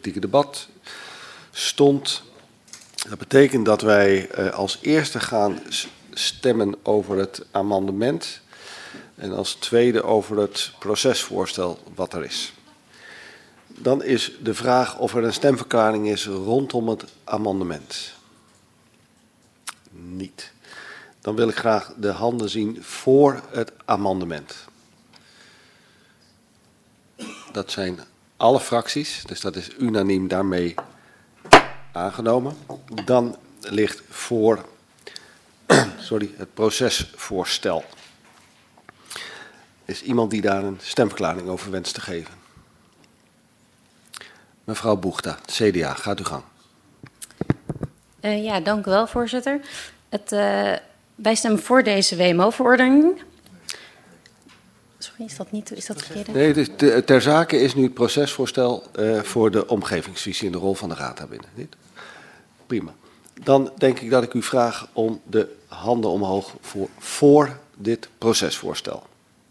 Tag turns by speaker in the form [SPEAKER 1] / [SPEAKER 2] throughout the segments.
[SPEAKER 1] politieke debat stond. Dat betekent dat wij als eerste gaan stemmen over het amendement en als tweede over het procesvoorstel wat er is. Dan is de vraag of er een stemverklaring is rondom het amendement. Niet. Dan wil ik graag de handen zien voor het amendement. Dat zijn alle fracties, dus dat is unaniem daarmee aangenomen. Dan ligt voor het procesvoorstel. Is iemand die daar een stemverklaring over wenst te geven? Mevrouw Boegta, CDA, gaat uw gang.
[SPEAKER 2] Ja, dank u wel, voorzitter. Wij stemmen voor deze WMO-verordening. Sorry, is dat verkeerd?
[SPEAKER 1] Nee, dus ter zake is nu het procesvoorstel voor de omgevingsvisie en de rol van de Raad daarbinnen. Prima. Dan denk ik dat ik u vraag om de handen omhoog voor dit procesvoorstel.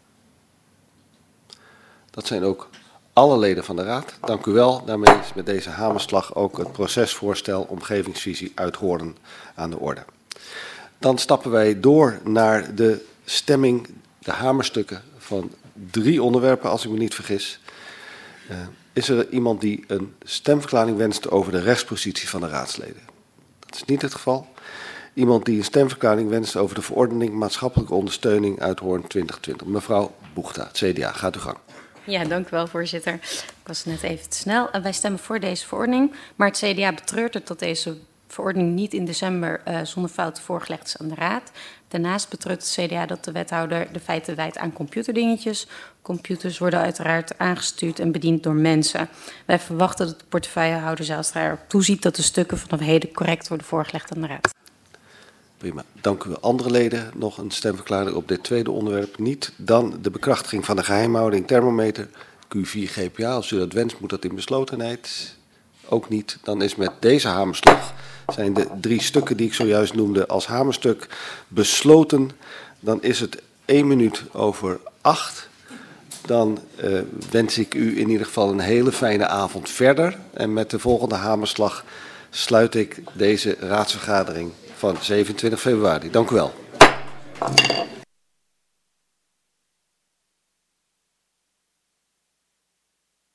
[SPEAKER 1] Dat zijn ook alle leden van de Raad. Dank u wel. Daarmee is met deze hamerslag ook het procesvoorstel omgevingsvisie Uithoorn aan de orde. Dan stappen wij door naar de stemming, de hamerstukken van 3 onderwerpen, als ik me niet vergis. Is er iemand die een stemverklaring wenst over de rechtspositie van de raadsleden? Dat is niet het geval. Iemand die een stemverklaring wenst over de verordening maatschappelijke ondersteuning Uithoorn 2020. Mevrouw Boegta, CDA, gaat uw gang.
[SPEAKER 2] Ja, dank u wel, voorzitter. Ik was net even te snel. Wij stemmen voor deze verordening, maar het CDA betreurt het dat deze verordening niet in december zonder fouten voorgelegd is aan de Raad. Daarnaast betreurt het CDA dat de wethouder de feiten wijt aan computerdingetjes. Computers worden uiteraard aangestuurd en bediend door mensen. Wij verwachten dat de portefeuillehouder Zijlstra erop toeziet dat de stukken vanaf heden correct worden voorgelegd aan de Raad.
[SPEAKER 1] Prima. Dank u wel. Andere leden nog een stemverklaring op dit tweede onderwerp? Niet. Dan de bekrachtiging van de geheimhouding thermometer Q4 GPA. Als u dat wenst, moet dat in beslotenheid. Ook niet. Dan is met deze hamerslag zijn de 3 stukken die ik zojuist noemde als hamerstuk besloten. Dan is het 7:01. Dan wens ik u in ieder geval een hele fijne avond verder. En met de volgende hamerslag sluit ik deze raadsvergadering van 27 februari. Dank u wel.